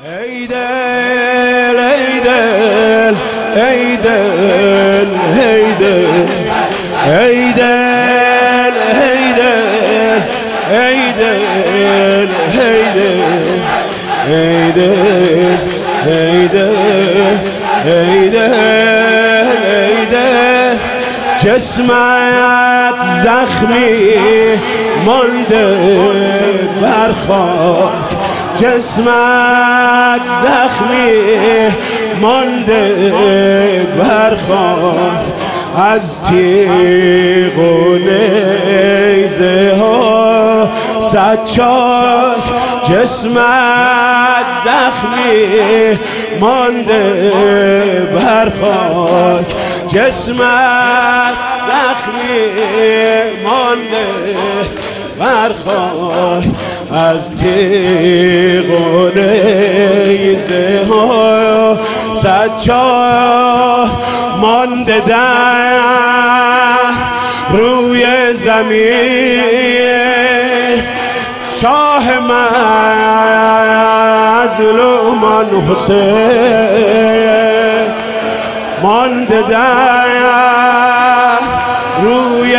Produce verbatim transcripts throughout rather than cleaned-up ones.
ای دل ای دل ای دل ای دل ای دل ای دل ای دل ای دل ای دل ای دل ای دل جسمت زخمی مانده بر خاک، جسمت زخمی مانده بر خاک، از تیغ و نیزه ها صد چاک، جسمت زخمی مانده بر خاک، جسمت زخمی مانده بر خاک، از تیغ و نیزه ها صد چاک مانده در روی زمین. شاه مظلومان حسین مانده در روی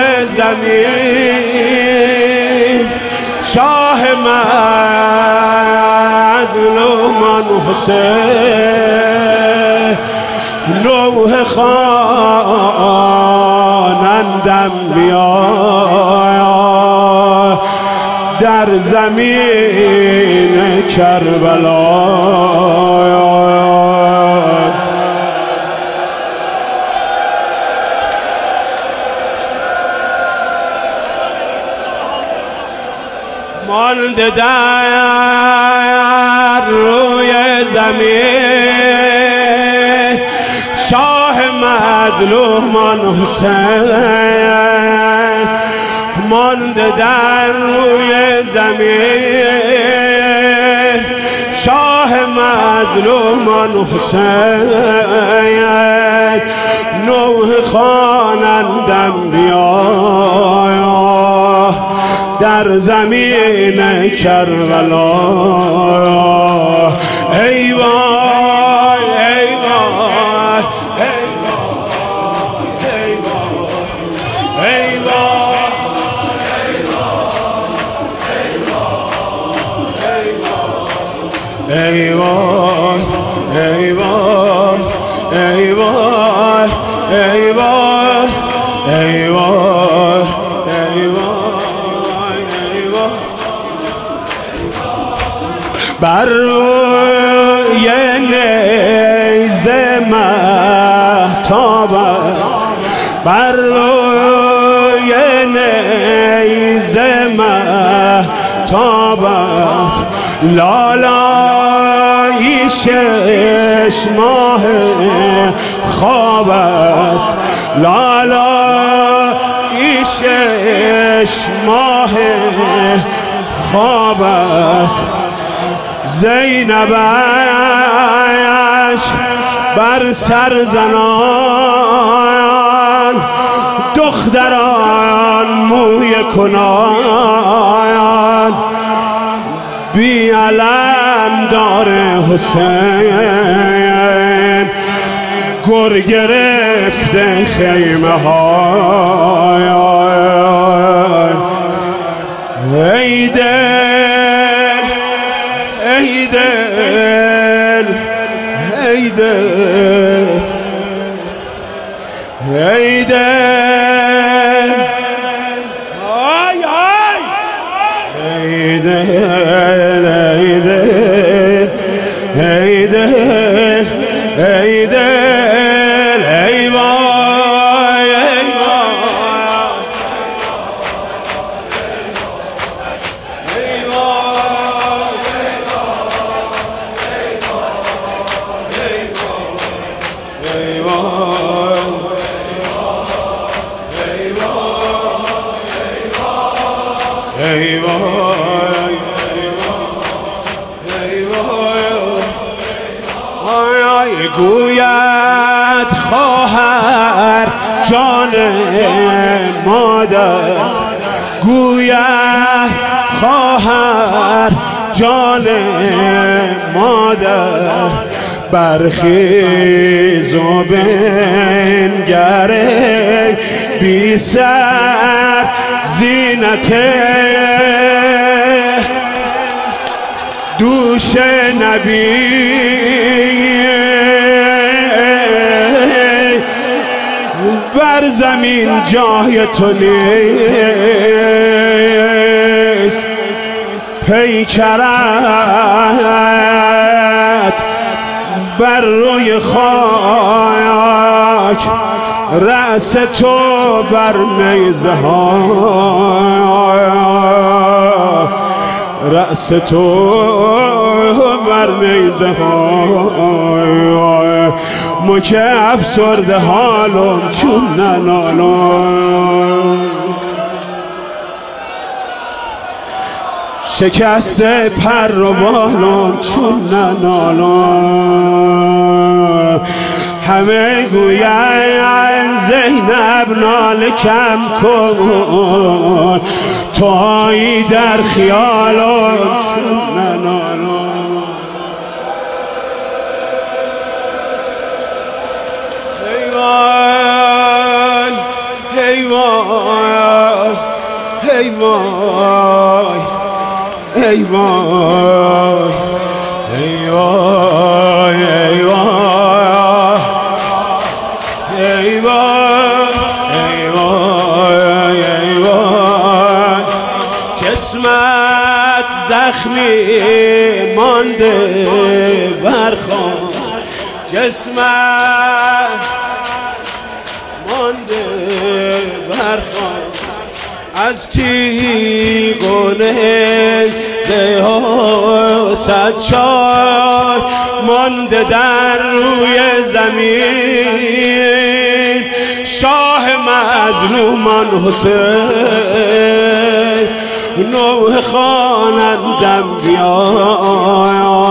زمین. شاه مظلومان حسین نوح خوانندم بیا در زمین کربلا. مانده در روی زمین. شاه مظلومان حسین مانده در روی زمین. شاه مظلومان حسین نوح خوانندم بیا در زمین کربلا. ای وای ای وای ای وای ای وای ای وای ای وای ای وای ای وای ای وای ای وای بر روی نیزه مهتابت، بر روی نیزه مهتابت، لالایی شش ماه خواب است، لالایی شش ماه خواب است. زینبش بر سر زنان، دختران موی کنان، بی علم دار حسین گر گرفته خیمه های. ای دل ای دل ای دل ای دل آی آی ای دل ای دل ای دل ای دل ای وای ای ای وای ای وای گوید خواهر جان مادر، گوید خواهر جان مادر برخیز و بنگره بی سر زینت دوش نبی بر زمین جای تو نیست پیکرت بر روی خاک رأس تو بر نیزه ها رأس تو بر نیزه ها ما که افسرده حالم چون ننالم شکسته پر و بالم چون ننالم همه گوین زینب ناله کم کن تو آیی در خیالم چون ننالم ای وای ای وای ای وای ای وای ای وای ای وای ای وای ای وای ای وای جسمت زخمی مانده برخوان جسمت مانده برخوان از تیغونه ده صد چار مانده در روی زمین شاه مظلومان حسین نوح خوانندم بیا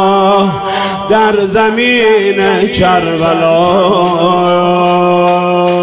در زمین کربلا